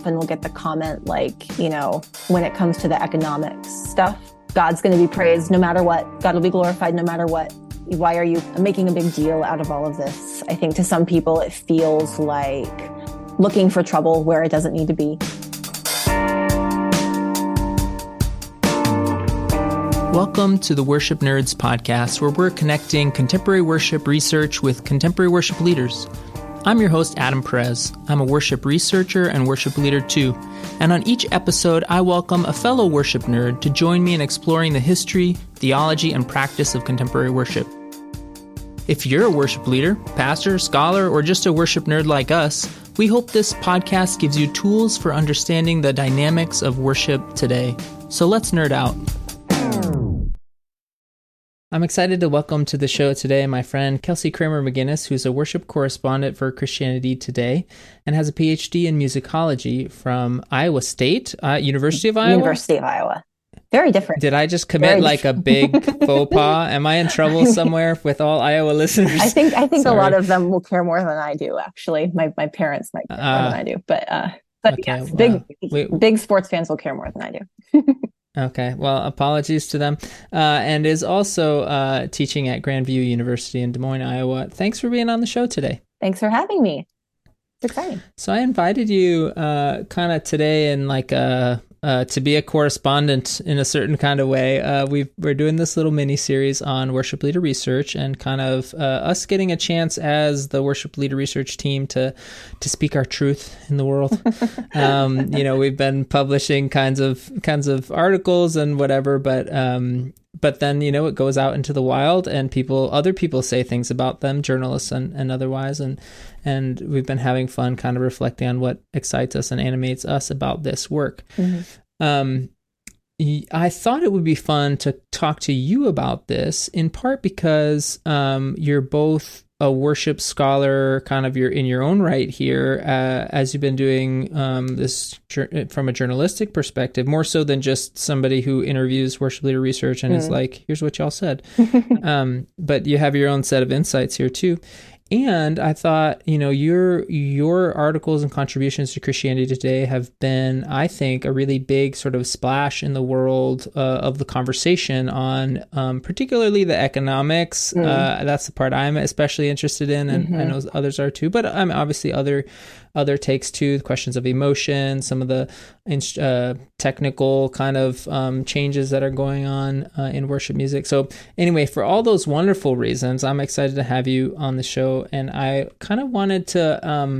often will get the comment like, when it comes to the economics stuff, God's going to be praised no matter what. God will be glorified no matter what. Why are you making a big deal out of all of this? I think to some people it feels like looking for trouble where it doesn't need to be. Welcome to the Worship Nerds podcast, where we're connecting contemporary worship research with contemporary worship leaders. I'm your host, Adam Perez. I'm a worship researcher and worship leader too. And on each episode, I welcome a fellow worship nerd to join me in exploring the history, theology, and practice of contemporary worship. If you're a worship leader, pastor, scholar, or just a worship nerd like us, we hope this podcast gives you tools for understanding the dynamics of worship today. So let's nerd out. I'm excited to welcome to the show today my friend Kelsey Kramer McGinnis, who's a worship correspondent for Christianity Today and has a PhD in musicology from Iowa State, University of Iowa? University of Iowa. Very different. Did I just commit a big faux pas? Am I in trouble somewhere with all Iowa listeners? I think Sorry. A lot of them will care more than I do, actually. My parents might care more than I do. But okay, yes, big sports fans will care more than I do. Okay, well, apologies to them. And is also teaching at Grandview University in Des Moines, Iowa. Thanks for being on the show today. Thanks for having me. It's exciting. So I invited you kind of today in to be a correspondent in a certain kind of way. We're doing this little mini series on worship leader research and kind of us getting a chance as the worship leader research team to speak our truth in the world. We've been publishing kinds of articles and whatever, but then, it goes out into the wild and other people say things about them, journalists and otherwise. And we've been having fun kind of reflecting on what excites us and animates us about this work. Mm-hmm. I thought it would be fun to talk to you about this, in part because you're both a worship scholar, you're in your own right here, as you've been doing this from a journalistic perspective, more so than just somebody who interviews worship leader research and is like, here's what y'all said. But you have your own set of insights here too. And I thought, your articles and contributions to Christianity Today have been, I think, a really big sort of splash in the world of the conversation on particularly the economics. That's the part I'm especially interested in, and I know others are too. But obviously other takes too, the questions of emotion, some of the technical kind of changes that are going on in worship music. So anyway, for all those wonderful reasons, I'm excited to have you on the show. And I kind of wanted to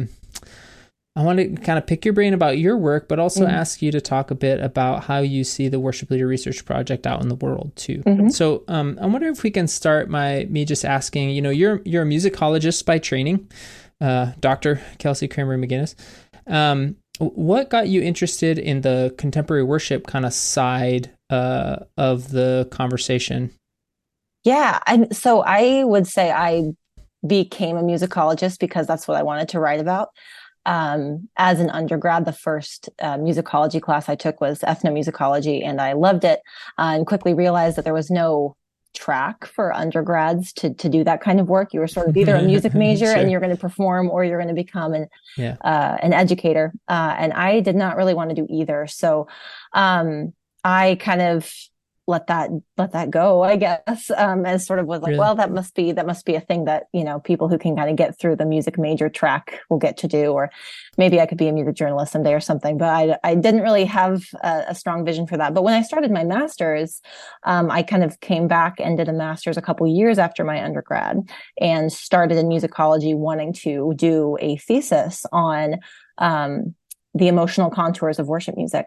kind of pick your brain about your work, but also ask you to talk a bit about how you see the Worship Leader Research Project out in the world too. So I wonder if we can start me just asking, you're a musicologist by training, Dr. Kelsey Kramer McGinnis. What got you interested in the contemporary worship kind of side of the conversation? Yeah, so I would say I became a musicologist because that's what I wanted to write about. As an undergrad, the first musicology class I took was ethnomusicology, and I loved it and quickly realized that there was no track for undergrads to do that kind of work. You were sort of either a music major sure. and you're going to perform, or you're going to become an educator. And I did not really want to do either. So I kind of let that go, I guess, as sort of was like, really? Well, that must be a thing that, people who can kind of get through the music major track will get to do, or maybe I could be a music journalist someday or something. But I didn't really have a strong vision for that. But when I started my master's, I kind of came back and did a master's a couple years after my undergrad and started in musicology, wanting to do a thesis on the emotional contours of worship music.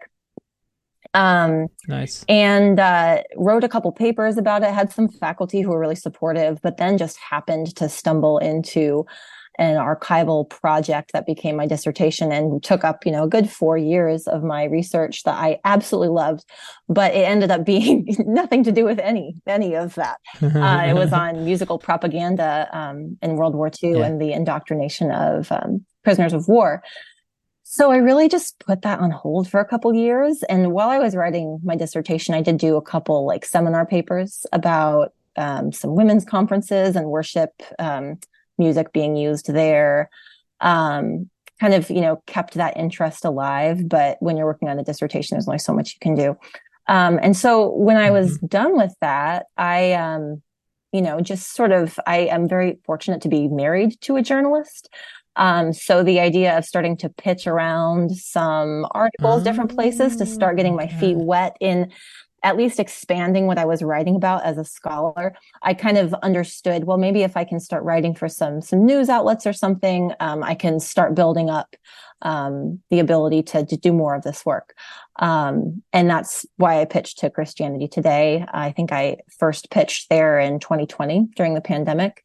Nice. And wrote a couple papers about it, had some faculty who were really supportive, but then just happened to stumble into an archival project that became my dissertation and took up, a good 4 years of my research that I absolutely loved, but it ended up being nothing to do with any of that. It was on musical propaganda in World War II and the indoctrination of prisoners of war. So I really just put that on hold for a couple years. And while I was writing my dissertation, I did do a couple seminar papers about some women's conferences and worship music being used there. kind of, kept that interest alive. But when you're working on a dissertation, there's only so much you can do. And so when I was done with that, I, just sort of, I am very fortunate to be married to a journalist. So the idea of starting to pitch around some articles, different places to start getting my feet wet in at least expanding what I was writing about as a scholar, I kind of understood, well, maybe if I can start writing for some news outlets or something, I can start building up the ability to do more of this work. And that's why I pitched to Christianity Today. I think I first pitched there in 2020 during the pandemic.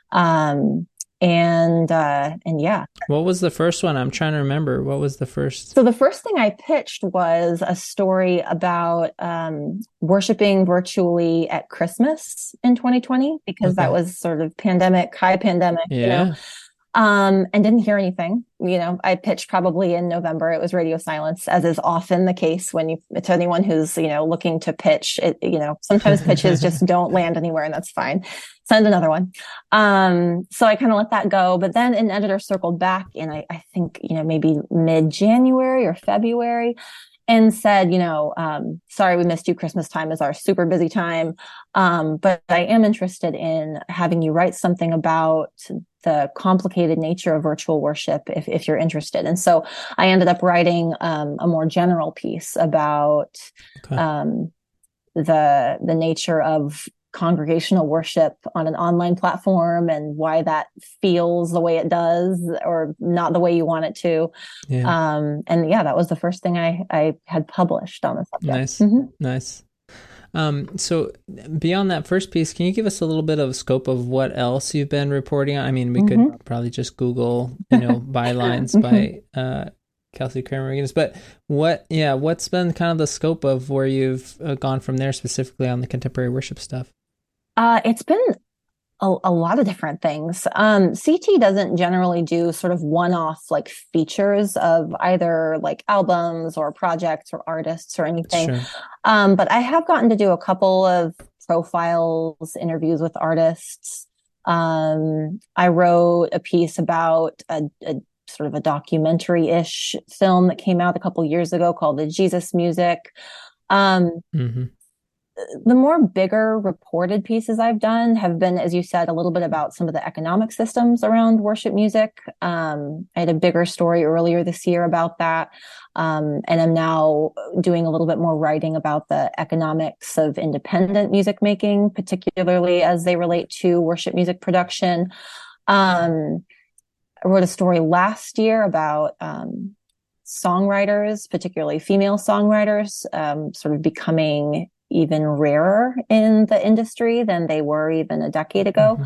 And yeah. What was the first one? I'm trying to remember. What was the first? So the first thing I pitched was a story about worshiping virtually at Christmas in 2020, because that was sort of high pandemic, and didn't hear anything. I pitched probably in November. It was radio silence, as is often the case to anyone who's, looking to pitch. Sometimes pitches just don't land anywhere, and that's fine. Send another one. So I kind of let that go. But then an editor circled back in, I think, maybe mid-January or February, and said, sorry, we missed you. Christmas time is our super busy time. But I am interested in having you write something about the complicated nature of virtual worship if you're interested. And so I ended up writing a more general piece about the nature of congregational worship on an online platform and why that feels the way it does or not the way you want it to. And yeah, that was the first thing I had published on the subject. Nice. So beyond that first piece, can you give us a little bit of scope of what else you've been reporting on? I mean, we could probably just Google, bylines by Kelsey Kramer-McGinnis, but what's been kind of the scope of where you've gone from there specifically on the contemporary worship stuff? It's been a lot of different things. CT doesn't generally do sort of one-off like features of either like albums or projects or artists or anything. Sure. But I have gotten to do a couple of profiles, interviews with artists. I wrote a piece about a sort of a documentary-ish film that came out a couple years ago called The Jesus Music. The more bigger reported pieces I've done have been, as you said, a little bit about some of the economic systems around worship music. I had a bigger story earlier this year about that. And I'm now doing a little bit more writing about the economics of independent music making, particularly as they relate to worship music production. I wrote a story last year about songwriters, particularly female songwriters, sort of becoming even rarer in the industry than they were even a decade ago.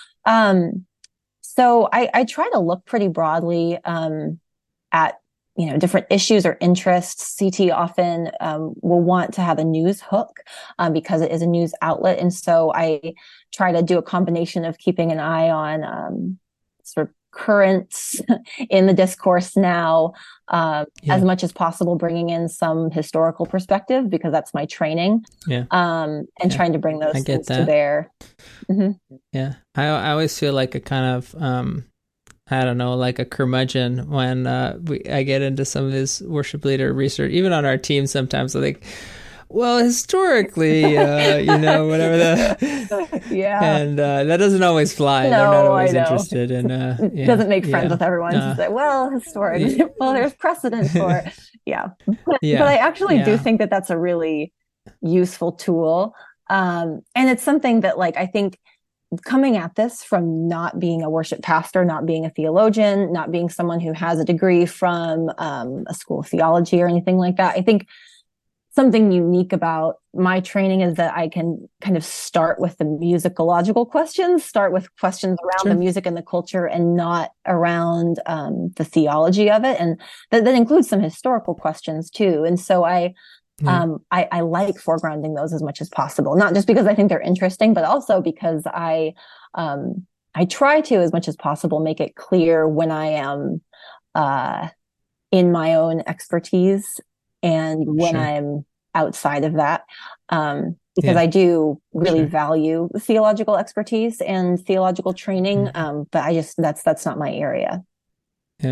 So I try to look pretty broadly at different issues or interests. CT often will want to have a news hook because it is a news outlet, and so I try to do a combination of keeping an eye on sort of currents in the discourse now, as much as possible, bringing in some historical perspective because that's my training, and trying to bring those things to bear. Yeah, I always feel like a kind of I don't know, like a curmudgeon when I get into some of this worship leader research, even on our team. Sometimes I think, well, historically, whatever and that doesn't always fly. No, they're not always interested in. Doesn't make friends with everyone. Say, well, historically, well, there's precedent for, But I actually do think that that's a really useful tool, and it's something that, like, I think coming at this from not being a worship pastor, not being a theologian, not being someone who has a degree from a school of theology or anything like that, I think something unique about my training is that I can kind of start with the musicological questions, start with questions around the music and the culture and not around the theology of it. And that includes some historical questions too. And so I like foregrounding those as much as possible, not just because I think they're interesting, but also because I try to, as much as possible, make it clear when I am in my own expertise and when I'm outside of that, because I do really value theological expertise and theological training, but that's not my area. Yeah.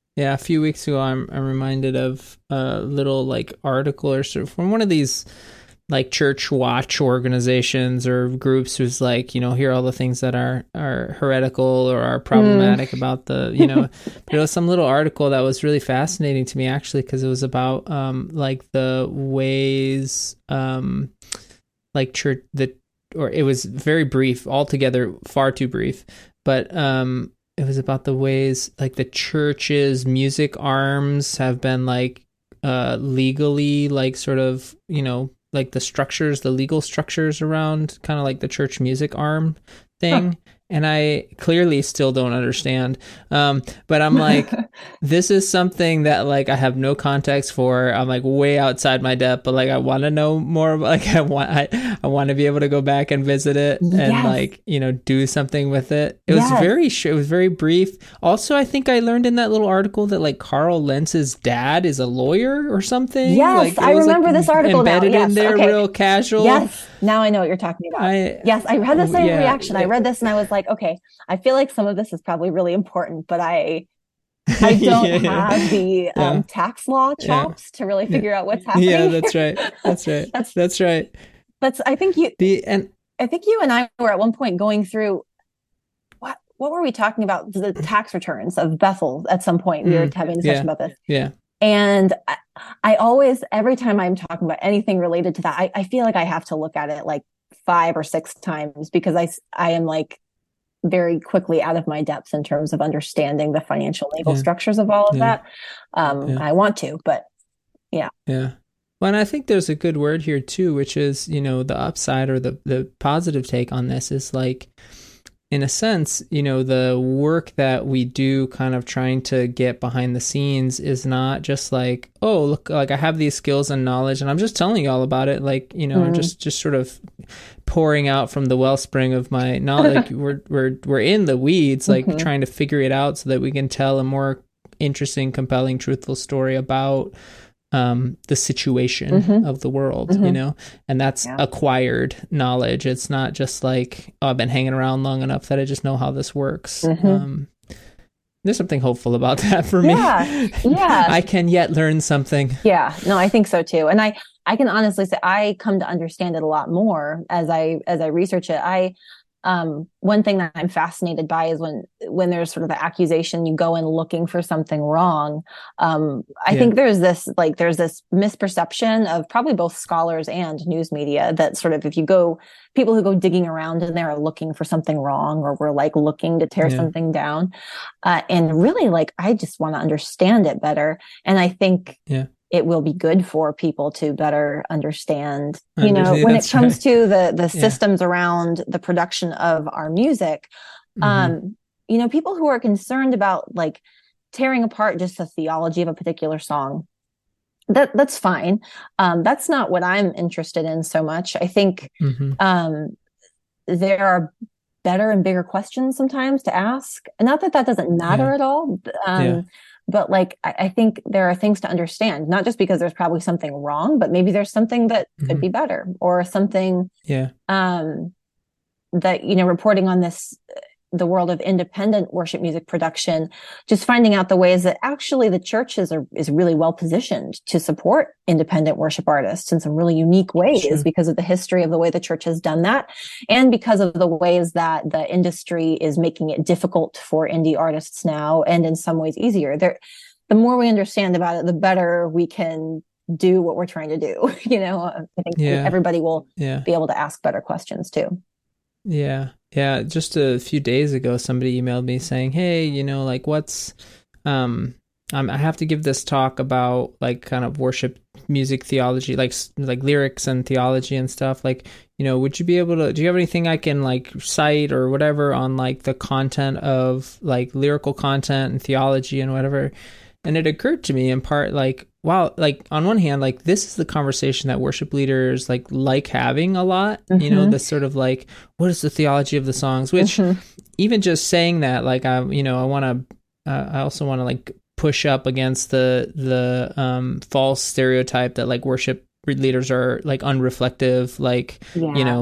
Yeah, a few weeks ago, I'm reminded of a little like article or sort of from one of these like church watch organizations or groups who's like, here are all the things that are heretical or are problematic about the, but it was some little article that was really fascinating to me actually, because it was about like the ways like church that, or it was very brief, altogether far too brief, but it was about the ways like the church's music arms have been like legally like sort of, like the structures, the legal structures around kind of like the church music arm thing. Huh. And I clearly still don't understand. But I'm like, this is something that like I have no context for. I'm like way outside my depth, but like I want to know more. Like I want to be able to go back and visit it and like, do something with it. It was it was very brief. Also, I think I learned in that little article that like Carl Lentz's dad is a lawyer or something. Yes, like, I remember like this article embedded now. Yes, in there, real casual. Yes, now I know what you're talking about. Yes, I had the same reaction. I read this and I was like, okay, I feel like some of this is probably really important, but I don't have the tax law chops to really figure out what's happening. Yeah, that's right. That's right. that's right. I think you and I were at one point going through what were we talking about? The tax returns of Bethel at some point. We were having a discussion about this. Yeah. And I always, every time I'm talking about anything related to that, I feel like I have to look at it like 5 or 6 times because I am like very quickly out of my depths in terms of understanding the financial legal structures of all of that. I want to, but yeah. Yeah. Well, and I think there's a good word here too, which is, the upside or the positive take on this is like, in a sense, the work that we do kind of trying to get behind the scenes is not just like, oh, look, like I have these skills and knowledge and I'm just telling you all about it. Like, I'm just sort of pouring out from the wellspring of my knowledge. Like we're in the weeds, like trying to figure it out so that we can tell a more interesting, compelling, truthful story about the situation of the world, and that's acquired knowledge. It's not just like, oh, I've been hanging around long enough that I just know how this works. There's something hopeful about that for me. Yeah. I can yet learn something. Yeah, no, I think so too. And I can honestly say I come to understand it a lot more as I research it. One thing that I'm fascinated by is when there's sort of the accusation, you go in looking for something wrong. I think there's this misperception of probably both scholars and news media that sort of, people who go digging around in there are looking for something wrong, or we're like looking to tear something down. And really, like, I just want to understand it better. And I think, it will be good for people to better understand, when it comes to the systems around the production of our music, people who are concerned about like tearing apart just the theology of a particular song, that's fine. That's not what I'm interested in so much. I think, there are better and bigger questions sometimes to ask. And not that doesn't matter at all. But like, I think there are things to understand, not just because there's probably something wrong, but maybe there's something that could be better, or something that, reporting on this, the world of independent worship music production, just finding out the ways that actually the church is really well positioned to support independent worship artists in some really unique ways because of the history of the way the church has done that, and because of the ways that the industry is making it difficult for indie artists now, and in some ways easier. The more we understand about it, the better we can do what we're trying to do. I think everybody will be able to ask better questions too. Yeah. Just a few days ago, somebody emailed me saying, hey, like what's, I have to give this talk about like kind of worship music theology, like lyrics and theology and stuff. Like, would you be able to, do you have anything I can like cite or whatever on like the content of like lyrical content and theology and whatever? And it occurred to me in part, like, wow, like on one hand, like this is the conversation that worship leaders like having a lot, this sort of like, what is the theology of the songs, which even just saying that, like, I also want to like push up against the false stereotype that like worship leaders are like unreflective, like,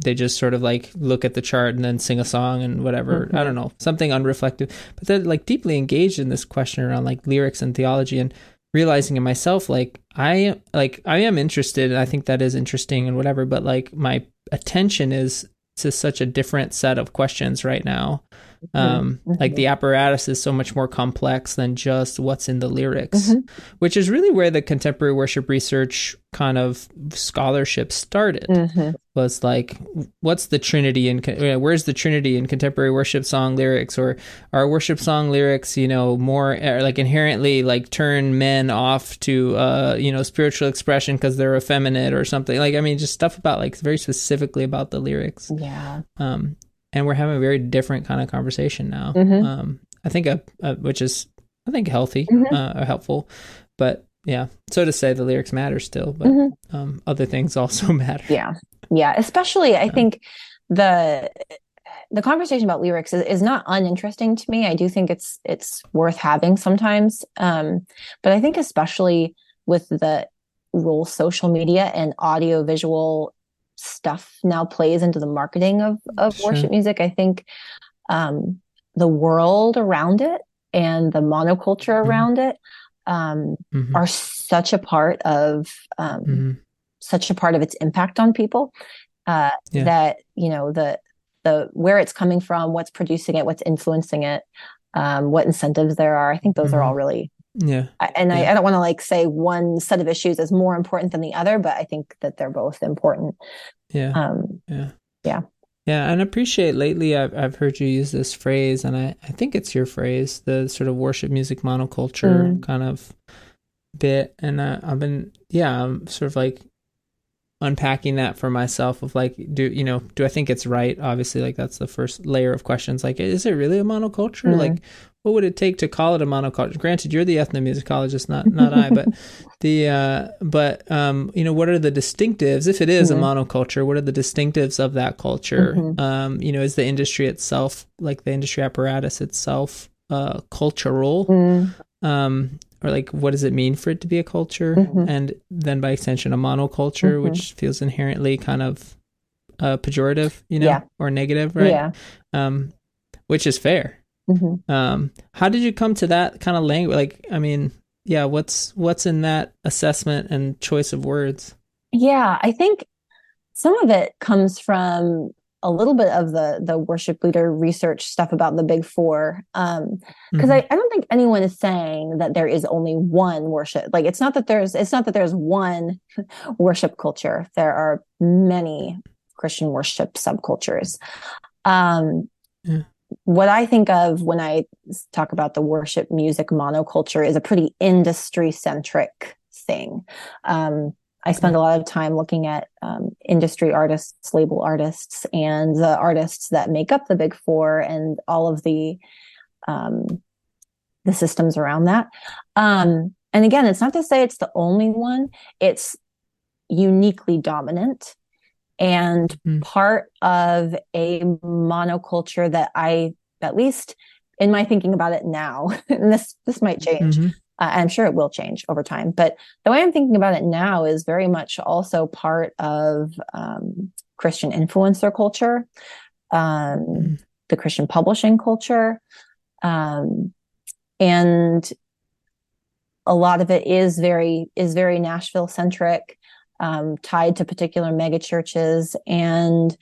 they just sort of like look at the chart and then sing a song and whatever. I don't know, something unreflective, but they're like deeply engaged in this question around like lyrics and theology, and realizing in myself, I am interested, and I think that is interesting and whatever, but like my attention is to such a different set of questions right now. Like the apparatus is so much more complex than just what's in the lyrics, which is really where the contemporary worship research kind of scholarship started. Was like, what's the Trinity in, where's the Trinity in contemporary worship song lyrics, or are worship song lyrics, more like inherently like turn men off to, spiritual expression because they're effeminate or something. Like, I mean, just stuff about like very specifically about the lyrics. Yeah. And we're having a very different kind of conversation now. I think which is, I think, healthy, or helpful, but yeah. So to say, the lyrics matter still, but other things also matter. Yeah. Especially, I think the conversation about lyrics is not uninteresting to me. I do think it's worth having sometimes. But I think especially with the role social media and audio visual stuff now plays into the marketing of worship music, I think the world around it and the monoculture around it are such a part of its impact on people, that the where it's coming from, what's producing it, what's influencing it, what incentives there are. I think those are all really I don't want to like say one set of issues is more important than the other, but I think that they're both important. And I appreciate lately I've heard you use this phrase, and I think it's your phrase, the sort of worship music monoculture kind of bit. And I'm sort of like unpacking that for myself of like, do I think it's right? Obviously, like that's the first layer of questions. Like, is it really a monoculture? Like, what would it take to call it a monoculture? Granted, you're the ethnomusicologist, not I, but what are the distinctives? If it is a monoculture, what are the distinctives of that culture? Is the industry itself, like the industry apparatus itself, cultural? Or like, what does it mean for it to be a culture? And then by extension, a monoculture, which feels inherently kind of pejorative, or negative, right? Which is fair. How did you come to that kind of language? Like, I mean, what's in that assessment and choice of words? Yeah, I think some of it comes from a little bit of the worship leader research stuff about the big four. Because I don't think anyone is saying that there is only one worship. Like, it's not that there's one worship culture. There are many Christian worship subcultures. What I think of when I talk about the worship music monoculture is a pretty industry-centric thing. I spend a lot of time looking at industry artists, label artists, and the artists that make up the big four and all of the systems around that. And again, it's not to say it's the only one. It's uniquely dominant and part of a monoculture that I, at least in my thinking about it now, and this might change. I'm sure it will change over time, but the way I'm thinking about it now is very much also part of Christian influencer culture, the Christian publishing culture, and a lot of it is very Nashville centric, tied to particular mega churches, and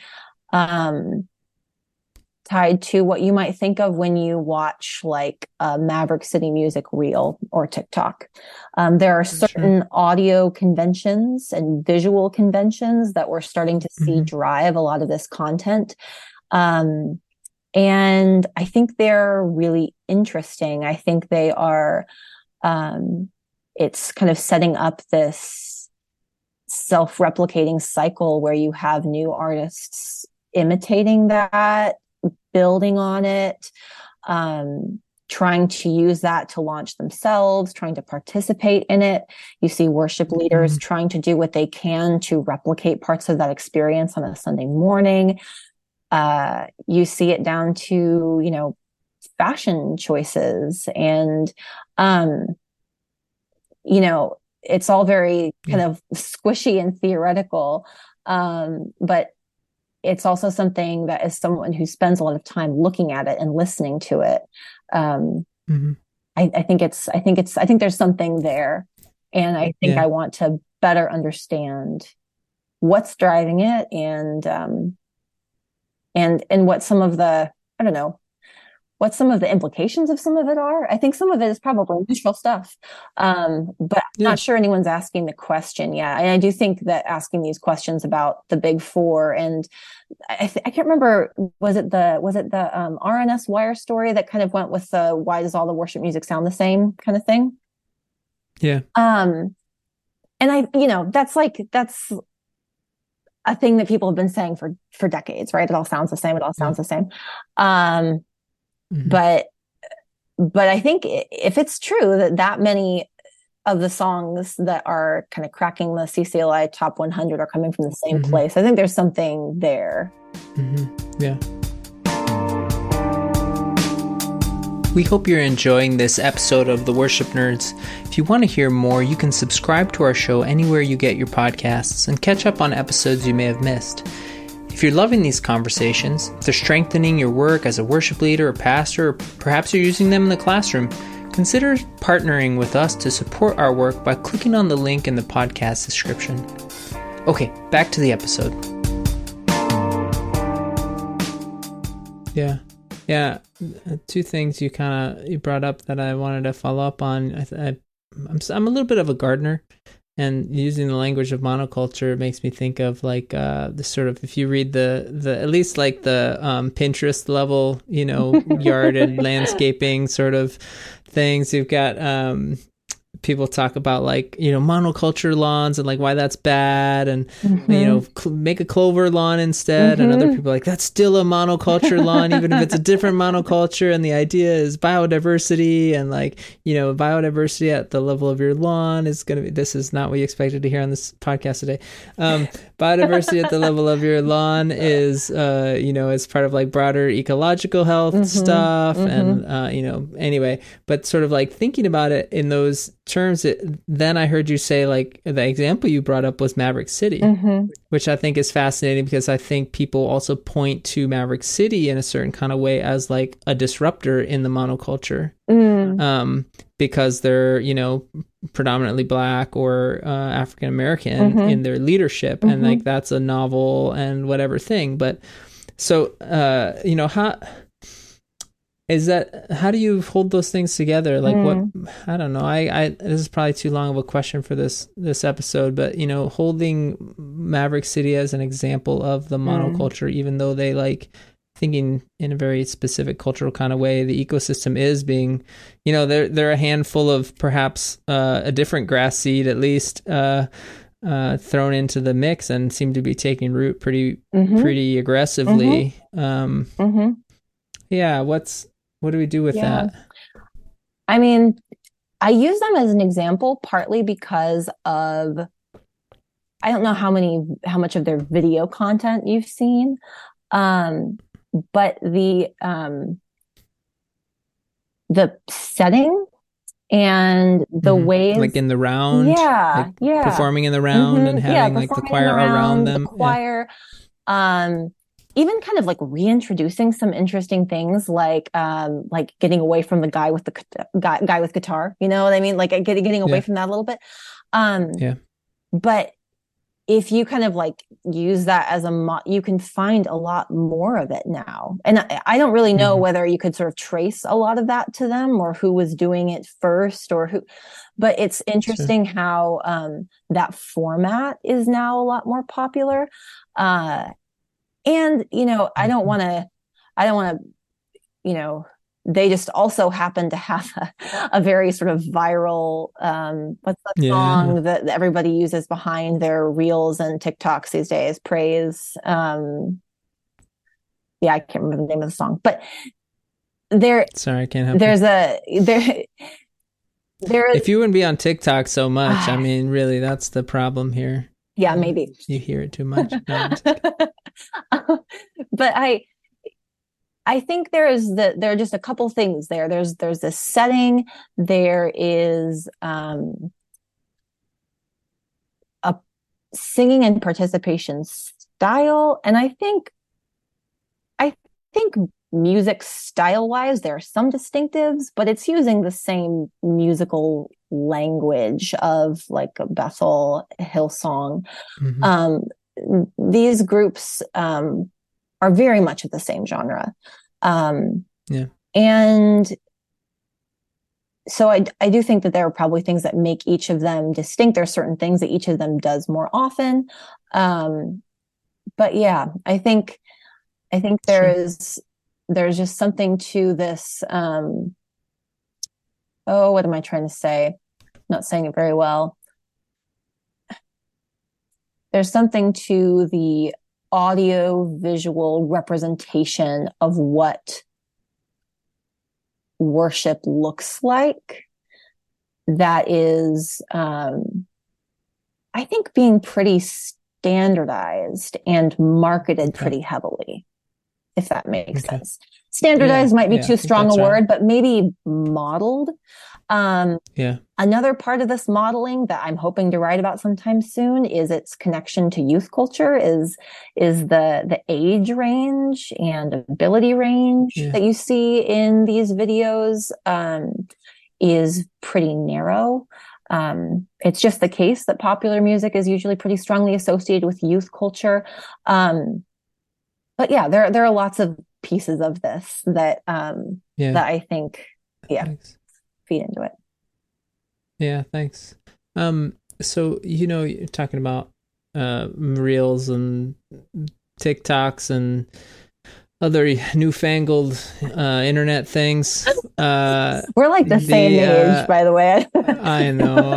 tied to what you might think of when you watch like Maverick City Music reel or TikTok. There are certain audio conventions and visual conventions that we're starting to see drive a lot of this content. And I think they're really interesting. I think they are, it's kind of setting up this self-replicating cycle where you have new artists imitating that, building on it, trying to use that to launch themselves, trying to participate in it. You see worship leaders trying to do what they can to replicate parts of that experience on a Sunday morning. You see it down to, fashion choices and, it's all very kind of squishy and theoretical. But it's also something that, as someone who spends a lot of time looking at it and listening to it, um, Hmm. I think there's something there, and I think Yeah. I want to better understand what's driving it, and what some of the, I don't know, what some of the implications of some of it are. I think some of it is probably neutral stuff. But I'm Yeah. not sure anyone's asking the question yet. And I do think that asking these questions about the big four, and I can't remember, was it the RNS Wire story that kind of went with the why does all the worship music sound the same kind of thing? Yeah. Um, and that's a thing that people have been saying for decades, right? It all sounds the same. It all Yeah. sounds the same. Um, Hmm. but but I think if it's true that many of the songs that are kind of cracking the CCLI top 100 are coming from the same Hmm. place, I think there's something there. Hmm. Yeah. We hope you're enjoying this episode of The Worship Nerds. If you want to hear more, you can subscribe to our show anywhere you get your podcasts and catch up on episodes you may have missed. If you're loving these conversations, if they're strengthening your work as a worship leader or pastor, or perhaps you're using them in the classroom, consider partnering with us to support our work by clicking on the link in the podcast description. Okay, back to the episode. Yeah. Yeah, two things you brought up that I wanted to follow up on. I'm a little bit of a gardener, and using the language of monoculture makes me think of like the sort of, if you read the at least like the Pinterest level, yard and landscaping sort of things. You've got people talk about like, monoculture lawns and like why that's bad, and make a clover lawn instead. And other people are like, that's still a monoculture lawn even if it's a different monoculture, and the idea is biodiversity, and like, biodiversity at the level of your lawn is going to be, this is not what you expected to hear on this podcast today. Biodiversity at the level of your lawn is is part of like broader ecological health stuff. And anyway, but sort of like thinking about it in those terms, then I heard you say, like, the example you brought up was Maverick City, which I think is fascinating, because I think people also point to Maverick City in a certain kind of way as like a disruptor in the monoculture, because they're predominantly Black or African American in their leadership, and like that's a novel and whatever thing. But so how do you hold those things together? Like what, I don't know. I this is probably too long of a question for this episode, but holding Maverick City as an example of the monoculture, even though they like thinking in a very specific cultural kind of way, the ecosystem is being, they're a handful of perhaps a different grass seed at least thrown into the mix, and seem to be taking root pretty aggressively. Yeah, what do we do with that? I mean, I use them as an example partly because of, I don't know how much of their video content you've seen, but the setting and the ways, like in the round, performing in the round, and having like the choir around them, the choir. Even kind of like reintroducing some interesting things, like getting away from the guy with the guy with guitar. You know what I mean? Like getting away from that a little bit. But if you kind of like use that as you can find a lot more of it now. And I don't really know whether you could sort of trace a lot of that to them, or who was doing it first, or who. But it's interesting how that format is now a lot more popular. And, I don't want to, they just also happen to have a very sort of viral, what's the song that everybody uses behind their reels and TikToks these days? Praise. I can't remember the name of the song, but sorry, I can't help if you wouldn't be on TikTok so much, I mean, really, that's the problem here. Yeah, maybe you hear it too much. No, but I think there are just a couple things there. There's this setting. There is a singing and participation style. And I think music style wise, there are some distinctives, but it's using the same musical language of like a Bethel, Hillsong. Mm-hmm. Um, these groups are very much of the same genre. Yeah. And so I do think that there are probably things that make each of them distinct. There are certain things that each of them does more often. But yeah, I think Sure. there's just something to this. Oh, what am I trying to say? I'm not saying it very well. There's something to the audio visual representation of what worship looks like that is, I think, being pretty standardized and marketed Okay. pretty heavily, if that makes Okay. sense. Yeah. Standardized might be Yeah. I too think strong a that's right. word, but maybe modeled. Yeah. Another part of this modeling that I'm hoping to write about sometime soon is its connection to youth culture, is the age range and ability range Yeah. that you see in these videos is pretty narrow. It's just the case that popular music is usually pretty strongly associated with youth culture. But yeah, there are lots of pieces of this that Yeah. that I think, yeah, Thanks. feed into it. Yeah. Thanks. So, you're talking about reels and TikToks and other newfangled internet things. We're like the same age, by the way. I know,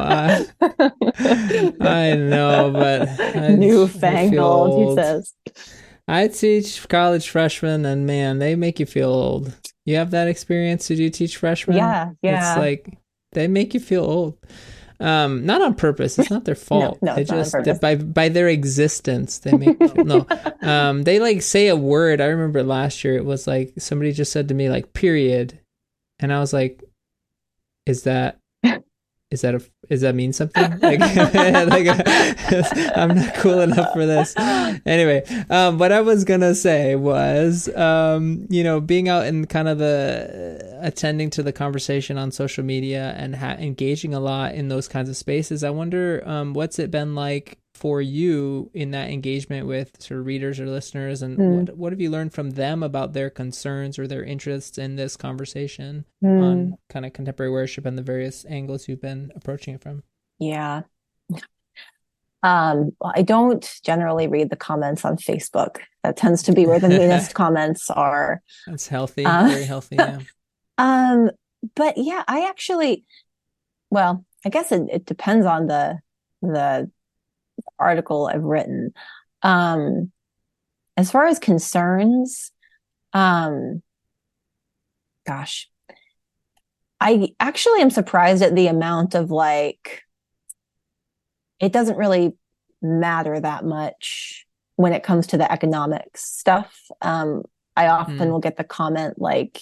I know, but I feel Newfangled, he old. says. I teach college freshmen, and man, they make you feel old. You have that experience? Did you teach freshmen? Yeah, It's yeah. like they make you feel old. Not on purpose. It's not their No, fault. no, They it's not on just purpose. by their existence they make you feel no. They like say a word. I remember last year it was like somebody just said to me like period, and I was like, is that does that mean something? Like, I'm not cool enough for this. Anyway, what I was gonna say was, being out and kind of the attending to the conversation on social media and engaging a lot in those kinds of spaces. I wonder, what's it been like for you in that engagement with sort of readers or listeners, and Mm, what have you learned from them about their concerns or their interests in this conversation mm, on kind of contemporary worship and the various angles you've been approaching it from? yeah. I don't generally read the comments on Facebook. That tends to be where the meanest comments are. That's healthy, Uh, very healthy. Yeah. um, but yeah, I actually, well, I guess it depends on the article I've written. Um, as far as concerns, um, gosh, I actually am surprised at the amount of like, it doesn't really matter that much when it comes to the economics stuff. I often Mm, will get the comment like,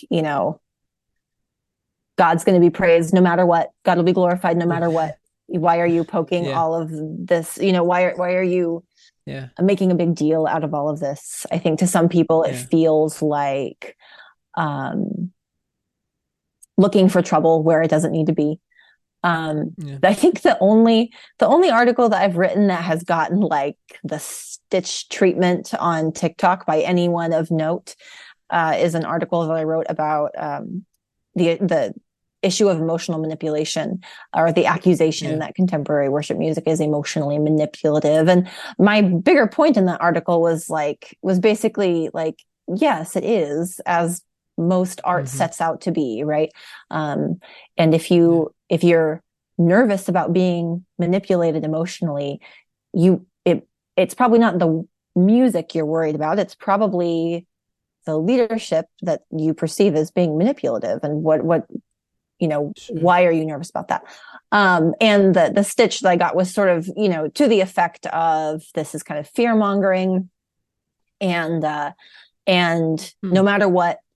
God's going to be praised no matter what. God will be glorified no matter what. Why are you poking yeah. all of this? Why are you Yeah. making a big deal out of all of this? I think to some people it Yeah. feels like um, looking for trouble where it doesn't need to be. Yeah. I think the only article that I've written that has gotten like the stitch treatment on TikTok by anyone of note is an article that I wrote about the issue of emotional manipulation, or the accusation Yeah. that contemporary worship music is emotionally manipulative. And my bigger point in that article was basically like, yes, it is, as most art Mm-hmm. sets out to be, right? And Yeah. if you're nervous about being manipulated emotionally, it's probably not the music you're worried about. It's probably the leadership that you perceive as being manipulative. And Sure. why are you nervous about that? And the stitch that I got was sort of, to the effect of, this is kind of fear mongering, and Hmm. no matter what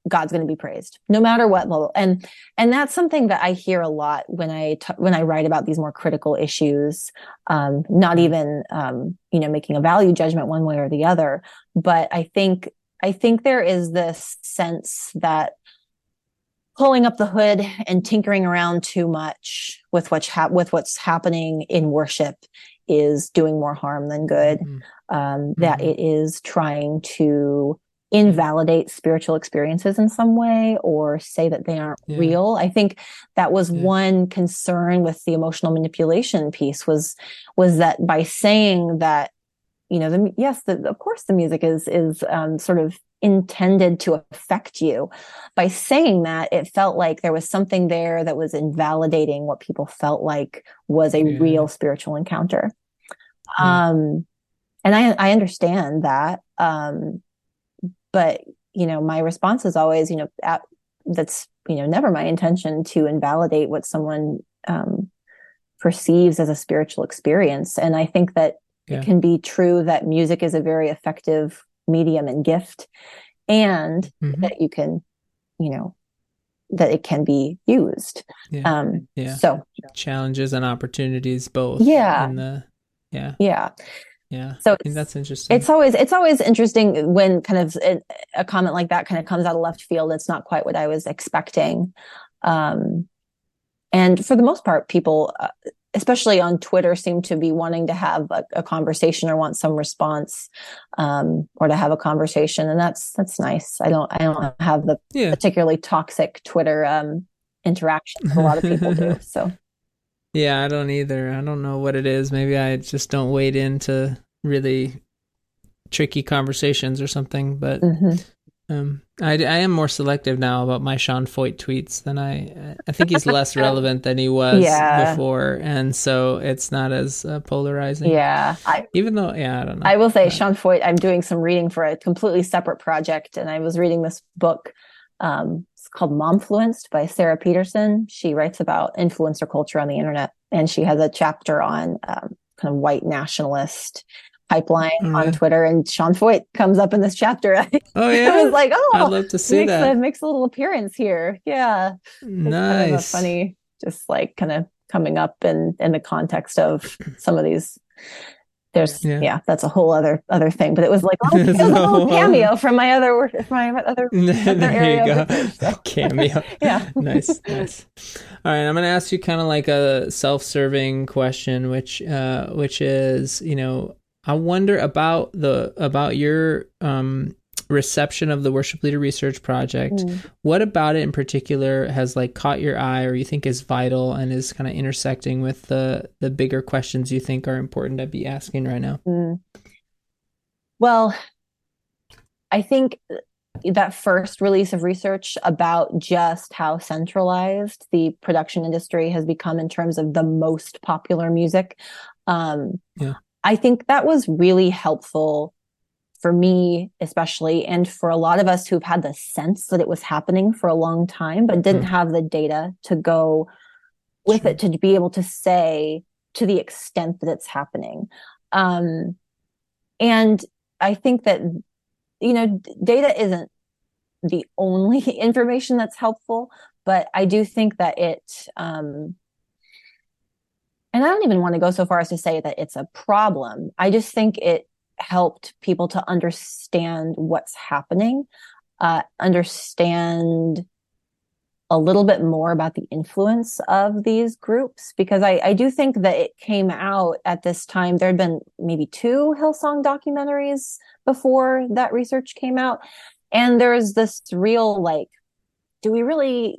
God's going to be praised no matter what level. And that's something that I hear a lot when I write about these more critical issues, not even, making a value judgment one way or the other. But I think there is this sense that pulling up the hood and tinkering around too much with what's happening in worship is doing more harm than good. That it is trying to invalidate spiritual experiences in some way or say that they aren't real. I think that was one concern with the emotional manipulation piece was that by saying that, of course the music is sort of intended to affect you. By saying that, it felt like there was something there that was invalidating what people felt like was a real spiritual encounter. And I understand that. But, my response is always, that's, never my intention to invalidate what someone perceives as a spiritual experience. And I think that it can be true that music is a very effective medium and gift, and that you can, that it can be used. So challenges and opportunities both. Yeah. So I think that's interesting. It's always interesting when kind of a comment like that kind of comes out of left field. It's not quite what I was expecting. And for the most part, people, especially on Twitter, seem to be wanting to have a conversation or want some response, or to have a conversation. And that's nice. I don't have the particularly toxic Twitter, interaction that a lot of people do. So. Yeah, I don't either. I don't know what it is. Maybe I just don't wade into really tricky conversations or something. But I am more selective now about my Sean Feucht tweets than I think he's less relevant than he was before. And so it's not as polarizing. Yeah. I don't know. I will say Sean Feucht, I'm doing some reading for a completely separate project. And I was reading this book, it's called Momfluenced by Sarah Peterson. She writes about influencer culture on the internet, and she has a chapter on kind of white nationalist pipeline on Twitter, and Sean Feucht comes up in this chapter. Oh yeah, I was like, I'd love to see that. Makes a little appearance here. Yeah, nice. Kind of a funny, just like kind of coming up in the context of some of these. There's that's a whole other thing, but it was like a little cameo from my other work, other there you go. So. Cameo. Nice. All right, I'm going to ask you kind of like a self-serving question, which is, I wonder about your reception of the Worship Leader Research Project. What about it in particular has like caught your eye, or you think is vital and is kind of intersecting with the bigger questions you think are important to be asking right now? Well, I think that first release of research about just how centralized the production industry has become in terms of the most popular music, I think that was really helpful for me, especially, and for a lot of us who've had the sense that it was happening for a long time, but didn't have the data to go with it to be able to say to the extent that it's happening. And I think that, data isn't the only information that's helpful, but I do think that it, and I don't even want to go so far as to say that it's a problem. I just think it helped people to understand what's happening, understand a little bit more about the influence of these groups, because I do think that it came out at this time. There had been maybe 2 Hillsong documentaries before that research came out. And there's this real, like, do we really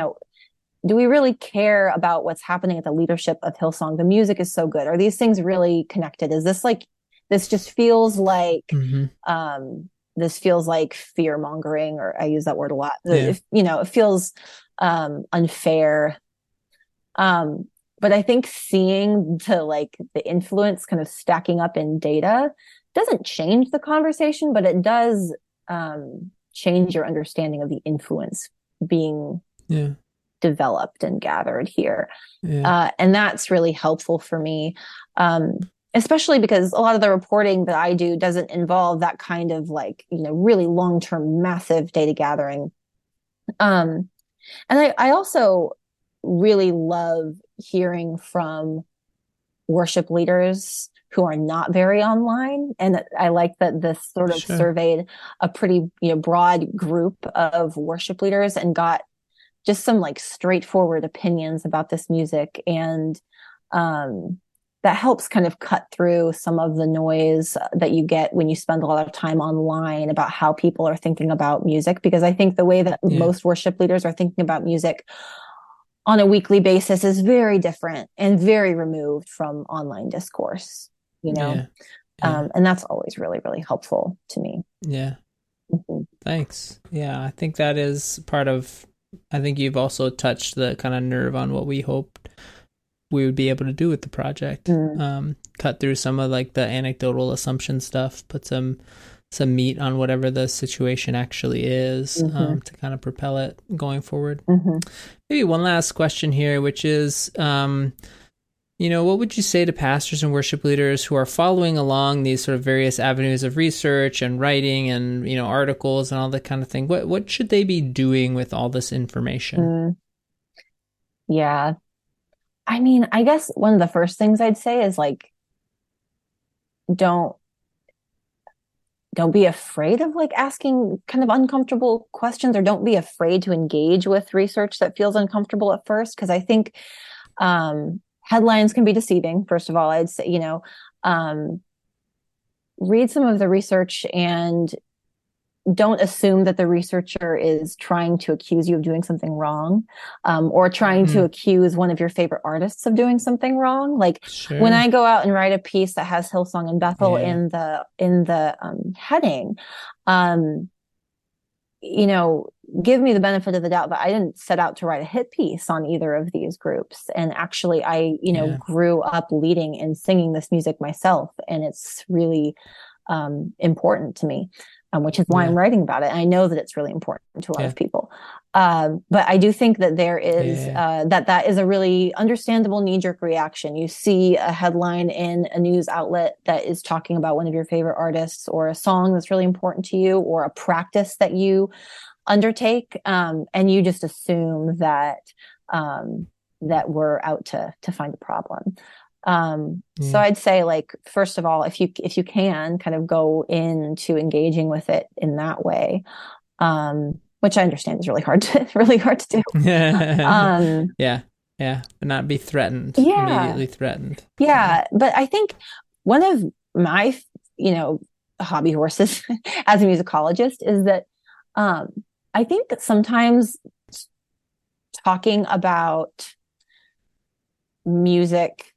care about what's happening at the leadership of Hillsong? The music is so good. Are these things really connected? Is this like, this just feels like, this feels like fear mongering, or I use that word a lot. It feels unfair. But I think seeing the influence kind of stacking up in data doesn't change the conversation, but it does change your understanding of the influence being developed and gathered here. And that's really helpful for me. Especially because a lot of the reporting that I do doesn't involve that kind of really long-term massive data gathering Um, and I also really love hearing from worship leaders who are not very online. And I like that this sort of Sure. surveyed a pretty, broad group of worship leaders and got just some like straightforward opinions about this music. And um, that helps kind of cut through some of the noise that you get when you spend a lot of time online about how people are thinking about music. Because I think the way that Yeah. most worship leaders are thinking about music on a weekly basis is very different and very removed from online discourse, you know? Yeah. Yeah. And that's always really, really helpful to me. Yeah. Mm-hmm. Thanks. Yeah, I think that is part of, I think you've also touched the kind of nerve on what we hoped we would be able to do with the project. Mm. Cut through some of like the anecdotal assumption stuff, put some meat on whatever the situation actually is, Mm-hmm. to kind of propel it going forward. Mm-hmm. Maybe one last question here, which is, what would you say to pastors and worship leaders who are following along these sort of various avenues of research and writing and, articles and all that kind of thing? What should they be doing with all this information? Mm. Yeah. I mean, I guess one of the first things I'd say is like, don't don't be afraid of like asking kind of uncomfortable questions, or don't be afraid to engage with research that feels uncomfortable at first. Cause I think, headlines can be deceiving. First of all, I'd say, um, read some of the research and don't assume that the researcher is trying to accuse you of doing something wrong, or trying to Mm, accuse one of your favorite artists of doing something wrong. Like when sure. I go out and write a piece that has Hillsong and Bethel Yeah. in the heading, um, you know, give me the benefit of the doubt that I didn't set out to write a hit piece on either of these groups. And actually, I, Yeah. grew up leading and singing this music myself, and it's really important to me, which is why I'm Yeah. writing about it. And I know that it's really important to a lot Yeah. of people. But I do think that there is Yeah. that is a really understandable knee-jerk reaction. You see a headline in a news outlet that is talking about one of your favorite artists, or a song that's really important to you, or a practice that you undertake, and you just assume um, that we're out to find a problem. So Yeah. I'd say, like, first of all, if you can kind of go into engaging with it in that way, which I understand is really hard to really hard to do. Um, Yeah. Yeah. But not be threatened, yeah, immediately threatened. Yeah. yeah, but I think one of my you know hobby horses as a musicologist is that, um, I think that sometimes talking about music,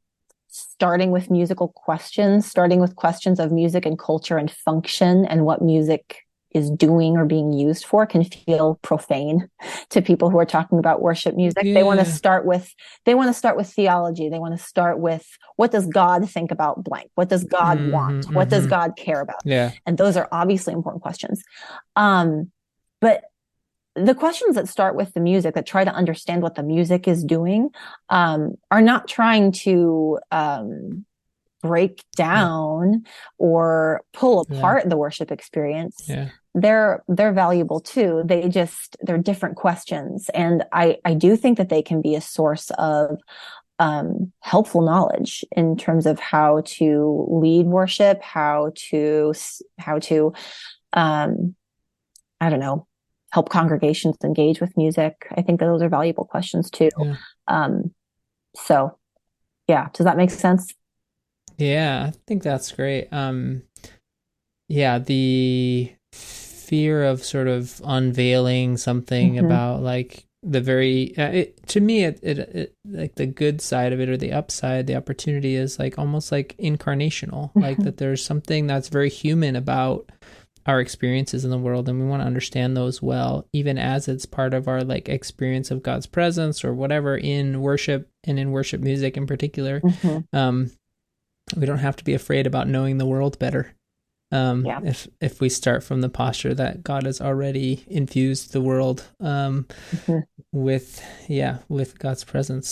starting with questions of music and culture and function and what music is doing or being used for, can feel profane to people who are talking about worship music. They want to Yeah. start with theology. They want to start with, what does God think about blank? What does God want? Mm-hmm, What does mm-hmm. God care about? Yeah. And those are obviously important questions. But the questions that start with the music, that try to understand what the music is doing, are not trying to break Yeah. down or pull Yeah. apart the worship experience. Yeah. They're valuable too. They're different questions, and I do think that they can be a source of helpful knowledge in terms of how to lead worship, how to I don't know, help congregations engage with music. I think that those are valuable questions too. Yeah. Um, so yeah, does that make sense? Yeah. I think that's great. Yeah, the fear of sort of unveiling something Mm-hmm. about like the very to me it like the good side of it, or the upside, the opportunity is like almost like incarnational, like Mm-hmm. that there's something that's very human about our experiences in the world, and we want to understand those well, even as it's part of our like experience of God's presence or whatever in worship, and in worship music in particular. Mm-hmm. um we don't have to be afraid about knowing the world better, Yeah. if we start from the posture that God has already infused the world, Mm-hmm. with God's presence.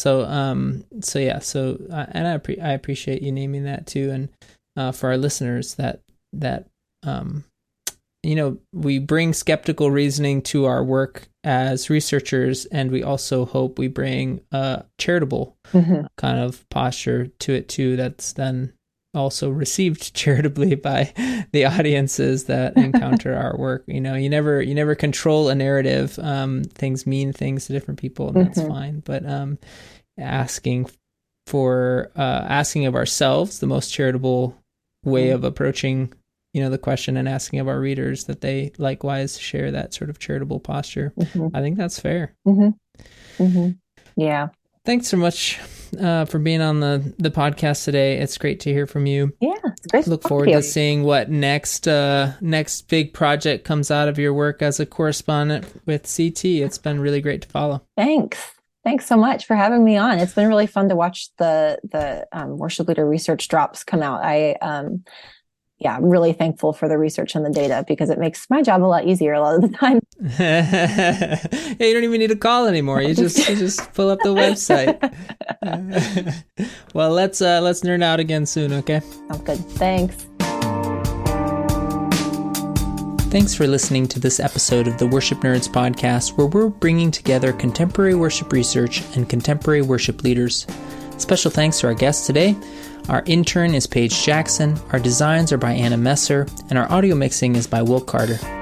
And I appreciate you naming that too, and for our listeners, that um we bring skeptical reasoning to our work as researchers, and we also hope we bring a charitable kind of posture to it too, that's then also received charitably by the audiences that encounter our work. You never control a narrative. Things mean things to different people, and that's fine. But asking of ourselves the most charitable way of approaching the question, and asking of our readers that they likewise share that sort of charitable posture. I think that's fair. Yeah. Thanks so much for being on the podcast today. It's great to hear from you. Yeah, it's great. Look forward to seeing what next big project comes out of your work as a correspondent with CT. It's been really great to follow. Thanks so much for having me on. It's been really fun to watch the worship leader research drops come out. I'm really thankful for the research and the data, because it makes my job a lot easier a lot of the time. Yeah, you don't even need to call anymore. You just pull up the website. Well, let's nerd out again soon, okay? Sounds good. Thanks. Thanks for listening to this episode of the Worship Nerds podcast, where we're bringing together contemporary worship research and contemporary worship leaders. Special thanks to our guests today. Our intern is Paige Jackson, our designs are by Anna Messer, and our audio mixing is by Will Carter.